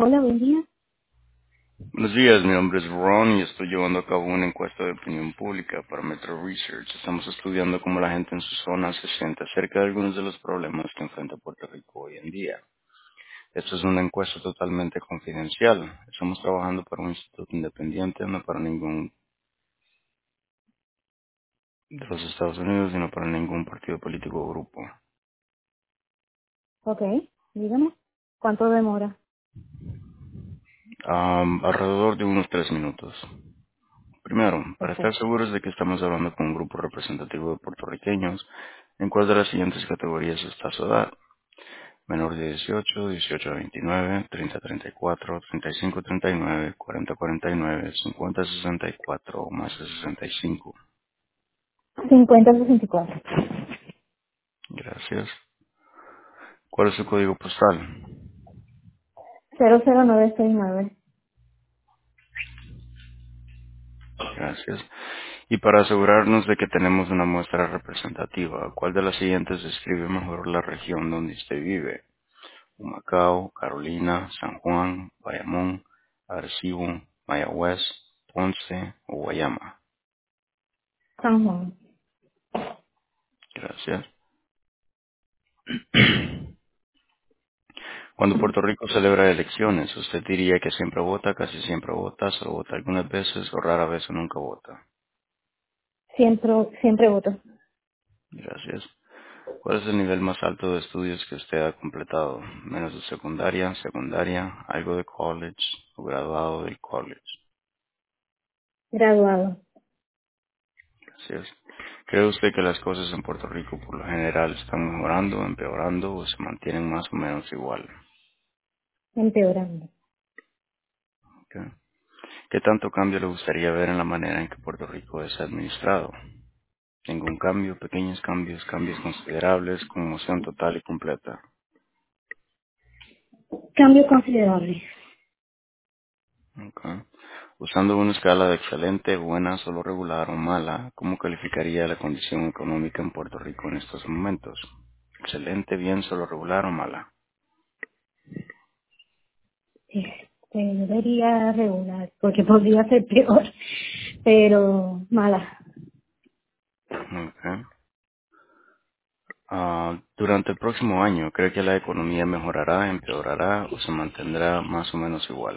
Hola, buen día. Buenos días, mi nombre es Ron y estoy llevando a cabo una encuesta de opinión pública para Metro Research. Estamos estudiando cómo la gente en su zona se siente acerca de algunos de los problemas que enfrenta Puerto Rico hoy en día. Esto es una encuesta totalmente confidencial. Estamos trabajando para un instituto independiente, no para ningún de los Estados Unidos, sino para ningún partido político o grupo. Ok, dígame. ¿Cuánto demora? Alrededor de unos 3 minutos. Primero, para estar Perfecto. seguros de que estamos hablando con un grupo representativo de puertorriqueños, ¿en cuál de las siguientes categorías está su edad? Menor de 18, 18 a 29, 30 a 34, 35 a 39, 40 a 49, 50 a 64 o más de 65. 5064. Gracias. ¿Cuál es su código postal? 00969. Gracias. Y para asegurarnos de que tenemos una muestra representativa, ¿cuál de las siguientes describe mejor la región donde usted vive? Humacao, Carolina, San Juan, Bayamón, Arecibo, Mayagüez, Ponce o Guayama. San Juan. Gracias. Cuando Puerto Rico celebra elecciones, ¿usted diría que siempre vota, casi siempre vota, solo vota algunas veces o rara vez o nunca vota? Siempre voto. Gracias. ¿Cuál es el nivel más alto de estudios que usted ha completado? Menos de secundaria, secundaria, algo de college o graduado del college. Graduado. Gracias. ¿Cree usted que las cosas en Puerto Rico por lo general están mejorando, empeorando o se mantienen más o menos igual? Empeorando. Ok. ¿Qué tanto cambio le gustaría ver en la manera en que Puerto Rico es administrado? Ningún cambio, pequeños cambios, cambios considerables, conmoción total y completa. Cambio considerable. Ok. Usando una escala de excelente, buena, solo regular o mala, ¿cómo calificaría la condición económica en Puerto Rico en estos momentos? Excelente, bien, solo regular o mala. Yo diría regular, porque podría ser peor, pero mala. Ok. Durante el próximo año, ¿cree que la economía mejorará, empeorará o se mantendrá más o menos igual?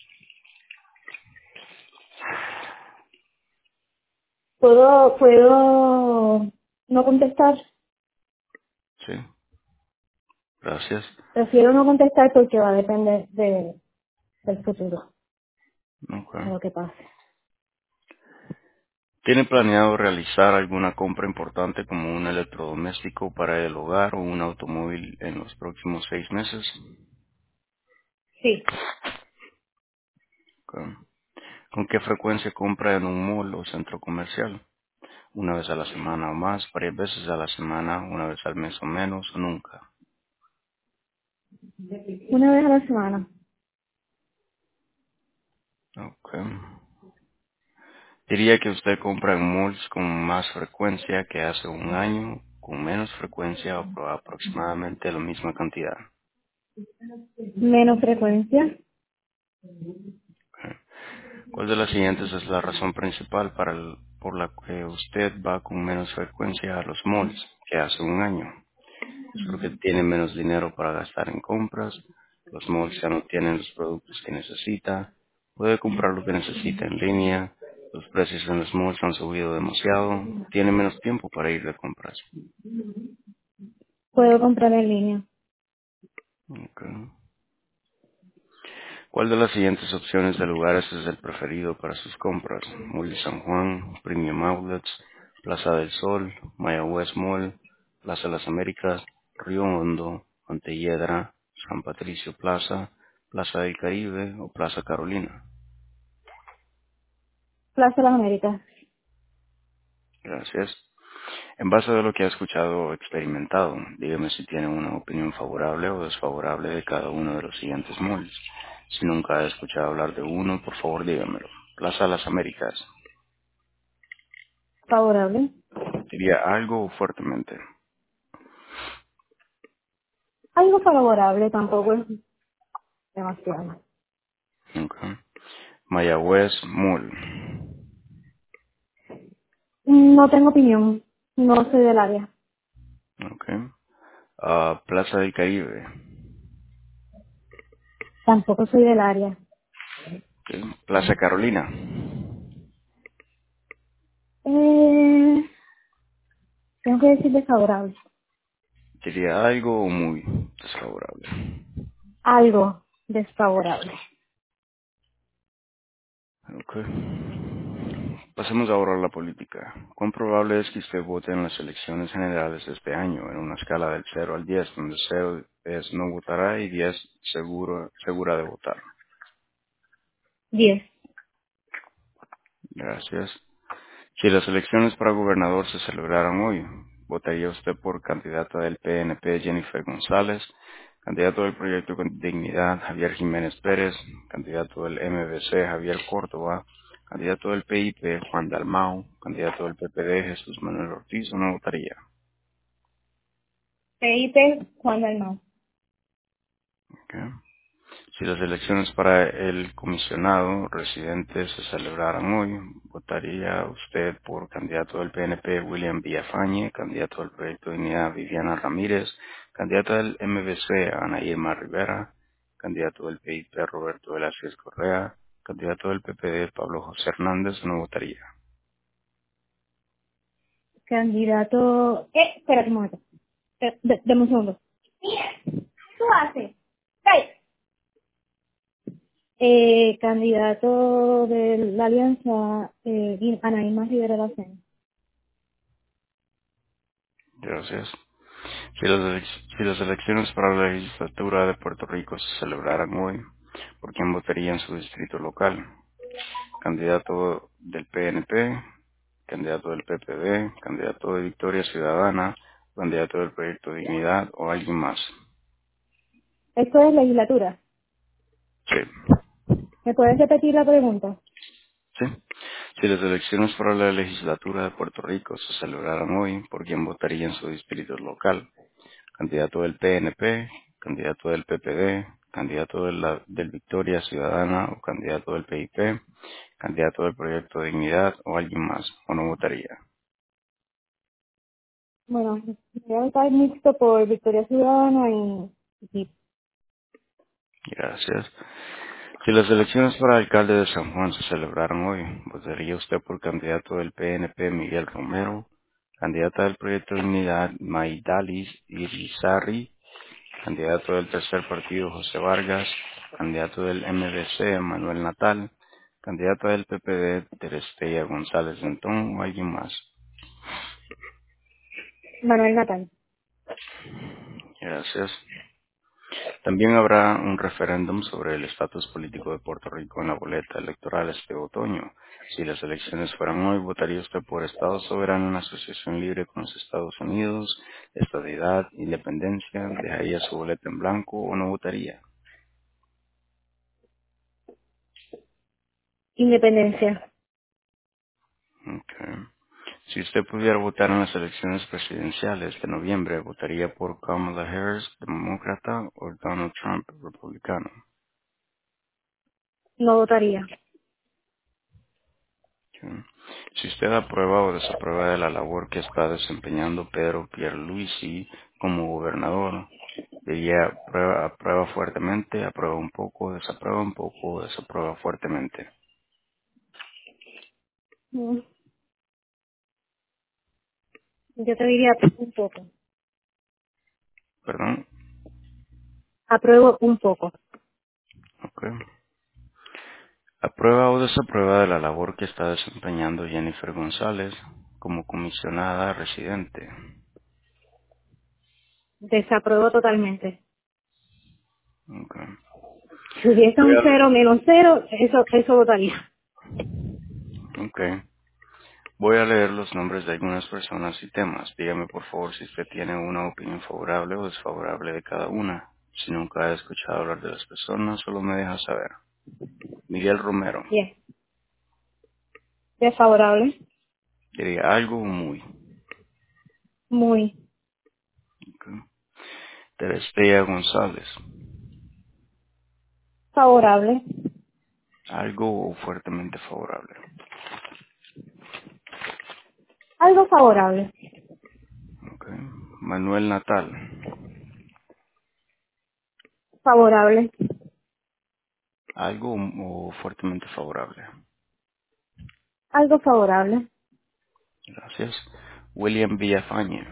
¿Puedo no contestar? Sí, gracias. Prefiero no contestar porque va a depender del futuro, Ok. de lo que pase. ¿Tiene planeado realizar alguna compra importante como un electrodoméstico para el hogar o un automóvil en los próximos 6 meses? Sí. Ok. ¿Con qué frecuencia compra en un mall o centro comercial? ¿Una vez a la semana o más, varias veces a la semana, una vez al mes o menos, o nunca? Una vez a la semana. Ok. Diría que usted compra en malls con más frecuencia que hace un año, con menos frecuencia o aproximadamente la misma cantidad. Menos frecuencia. ¿Cuál de las siguientes es la razón principal por la que usted va con menos frecuencia a los malls que hace un año? Es porque tiene menos dinero para gastar en compras, los malls ya no tienen los productos que necesita, puede comprar lo que necesita en línea, los precios en los malls han subido demasiado, tiene menos tiempo para ir de compras. Puedo comprar en línea. Ok. ¿Cuál de las siguientes opciones de lugares es el preferido para sus compras? Mall de San Juan, Premium Outlets, Plaza del Sol, Mayagüez Mall, Plaza de las Américas, Río Hondo, Montelledra, San Patricio Plaza, Plaza del Caribe o Plaza Carolina. Plaza de las Américas. Gracias. En base a lo que ha escuchado o experimentado, dígame si tiene una opinión favorable o desfavorable de cada uno de los siguientes malls. Si nunca ha escuchado hablar de uno, por favor dígamelo. Plaza de las Américas. Favorable. Diría algo o fuertemente. Algo favorable, tampoco es demasiado. Ok. Mayagüez Mall. No tengo opinión. No soy del área. Ok. Plaza del Caribe. Tampoco soy del área. Ok. Plaza Carolina. Eh, tengo que decir desfavorable. Diría algo o muy desfavorable. Algo desfavorable. Ok. Pasemos ahora a la política. ¿Cuán probable es que usted vote en las elecciones generales de este año en una escala del 0 al 10, donde 0 es no votará y 10 segura de votar? 10. Gracias. Si las elecciones para gobernador se celebraran hoy, ¿votaría usted por candidata del PNP Jennifer González, candidato del Proyecto con Dignidad Javier Jiménez Pérez, candidato del MBC Javier Córdoba, candidato del PIP Juan Dalmau, candidato del PPD Jesús Manuel Ortiz o no votaría? PIP, Juan Dalmau. Ok. Si las elecciones para el comisionado residente se celebraran hoy, ¿votaría usted por candidato del PNP William Villafañe, candidato del Proyecto de Unidad Viviana Ramírez, candidato del MBC Ana Irma Rivera, candidato del PIP Roberto Velázquez Correa, candidato del PPD Pablo José Hernández o no votaría? Candidato... espérate un momento. Deme un segundo. ¿Qué haces? ¡Calla! Candidato de la alianza, Anaíma Rivera Lacen. Gracias. Si las elecciones para la legislatura de Puerto Rico se celebraran hoy, ¿por quién votaría en su distrito local? Candidato del PNP, candidato del PPD, candidato de Victoria Ciudadana, candidato del Proyecto Dignidad o alguien más. Esto es legislatura. Sí. ¿Me puedes repetir la pregunta? Sí. Si las elecciones para la legislatura de Puerto Rico se celebraran hoy, ¿por quién votaría en su distrito local? Candidato del PNP, candidato del PPD, candidato del Victoria Ciudadana o candidato del PIP, candidato del Proyecto Dignidad o alguien más, o no votaría. Bueno, voy a votar mixto por Victoria Ciudadana y Gracias. Si las elecciones para alcalde de San Juan se celebraran hoy, ¿votaría usted por candidato del PNP Miguel Romero, candidata del Proyecto de Unidad Maidalis Irizarry, candidato del Tercer Partido José Vargas, candidato del MBC Manuel Natal, candidata del PPD Terestella González Dentón o alguien más? Manuel Natal. Gracias. También habrá un referéndum sobre el estatus político de Puerto Rico en la boleta electoral este otoño. Si las elecciones fueran hoy, ¿votaría usted por Estado soberano en asociación libre con los Estados Unidos, estadidad, independencia, dejaría su boleta en blanco o no votaría? Independencia. Okay. Si usted pudiera votar en las elecciones presidenciales de noviembre, ¿votaría por Kamala Harris, demócrata, o Donald Trump, republicano? No votaría. Okay. Si usted aprueba o desaprueba de la labor que está desempeñando Pedro Pierluisi como gobernador, diría aprueba fuertemente, aprueba un poco, desaprueba fuertemente. Mm, Yo te diría un poco. Perdón. Apruebo un poco. Okay. Aprueba o desaprueba de la labor que está desempeñando Jennifer González como comisionada residente. Desapruebo totalmente. Okay. Si hubiese Voy un a, cero menos cero, eso votaría. okay. Voy a leer los nombres de algunas personas y temas. Dígame por favor si usted tiene una opinión favorable o desfavorable de cada una. Si nunca ha escuchado hablar de las personas, solo me deja saber. Miguel Romero. Bien. Desfavorable. Diría algo o muy. Muy Okay. Terestea González. favorable. Algo o fuertemente favorable. Algo favorable. Ok. Manuel Natal. Favorable. Algo o fuertemente favorable. Algo favorable. Gracias. William Villafañe.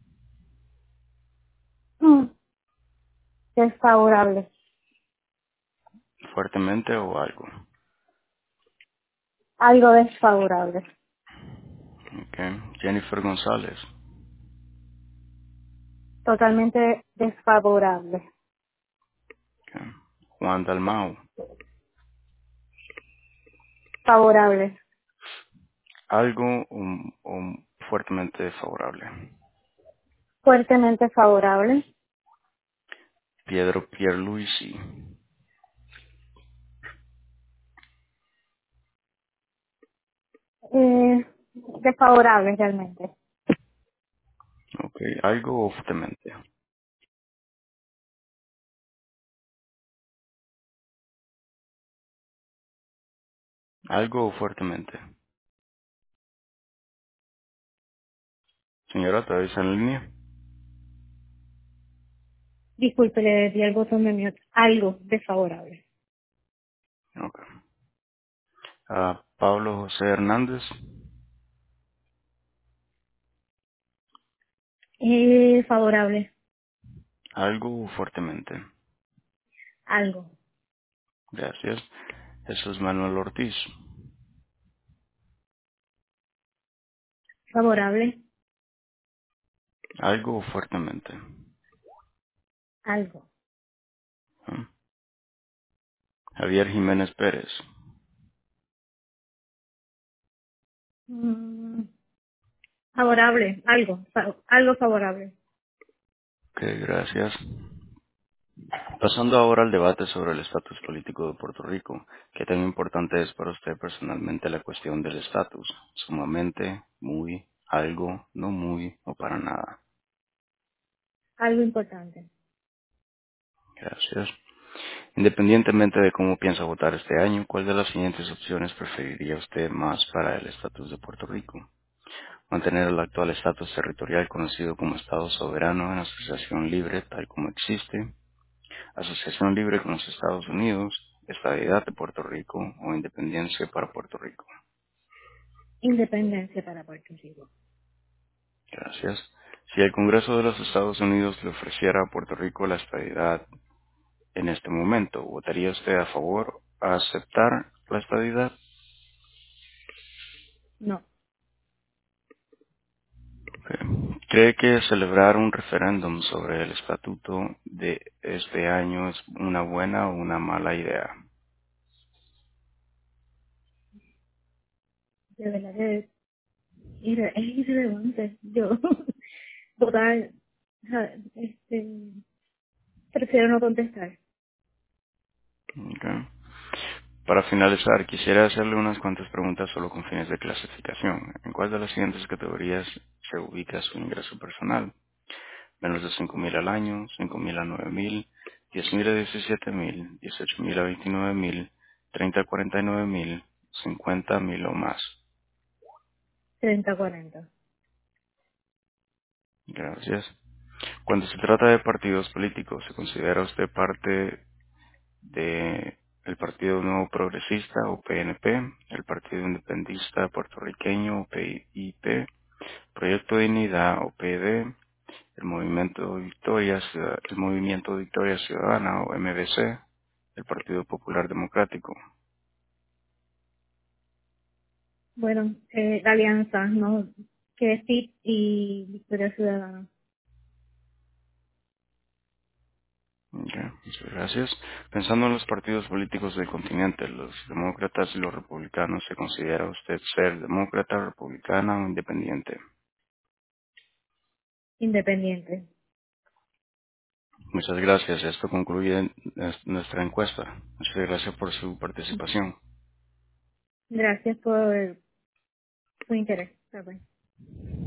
Mm, Desfavorable. Fuertemente o algo. Algo desfavorable. Ok. Jennifer González. Totalmente desfavorable. Ok. Juan Dalmau. Favorable. Algo o fuertemente favorable. Fuertemente favorable. Pedro Pierluisi. Desfavorable realmente. Ok. Algo o fuertemente. Algo o fuertemente. Señora, ¿todavía está en línea? Disculpe, le di el botón de mute. Algo desfavorable. Ok. Pablo José Hernández. Favorable. Algo o fuertemente. Algo. Gracias. Jesús Manuel Ortiz. Favorable. Algo o fuertemente. Algo. ¿Mm? Javier Jiménez Pérez. Mm, Favorable. Algo. Algo favorable. Ok, gracias. Pasando ahora al debate sobre el estatus político de Puerto Rico, ¿qué tan importante es para usted personalmente la cuestión del estatus? Sumamente, muy, algo, no muy o para nada. Algo importante. Gracias. Independientemente de cómo piensa votar este año, ¿cuál de las siguientes opciones preferiría usted más para el estatus de Puerto Rico? Mantener el actual estatus territorial conocido como Estado soberano en asociación libre tal como existe, asociación libre con los Estados Unidos, estabilidad de Puerto Rico o independencia para Puerto Rico. Independencia para Puerto Rico. Gracias. Si el Congreso de los Estados Unidos le ofreciera a Puerto Rico la estabilidad en este momento, ¿votaría usted a favor a aceptar la estabilidad? No. Ok. ¿Cree que celebrar un referéndum sobre el estatuto de este año es una buena o una mala idea? De verdad que es irrelevante. Yo votar, o sea, prefiero no contestar. Ok. Para finalizar, quisiera hacerle unas cuantas preguntas solo con fines de clasificación. ¿En cuál de las siguientes categorías se ubica su ingreso personal? Menos de 5,000 al año, 5,000 a 9,000, 10,000 a 17,000, 18,000 a 29,000, 30 a 49,000, 50,000 o más. 30-40. Gracias. Cuando se trata de partidos políticos, ¿se considera usted parte de el Partido Nuevo Progresista o PNP, el Partido Independentista Puertorriqueño o PIP, Proyecto de Dignidad o PD, el Movimiento Victoria Ciudadana o MVC, el Partido Popular Democrático? Bueno, la alianza, ¿no? Que es FIT y Victoria Ciudadana. Ok, muchas gracias. Pensando en los partidos políticos del continente, los demócratas y los republicanos, ¿se considera usted ser demócrata, republicana o independiente? Independiente. Muchas gracias. Esto concluye nuestra encuesta. Muchas gracias por su participación. Gracias por su interés. Bye, bye.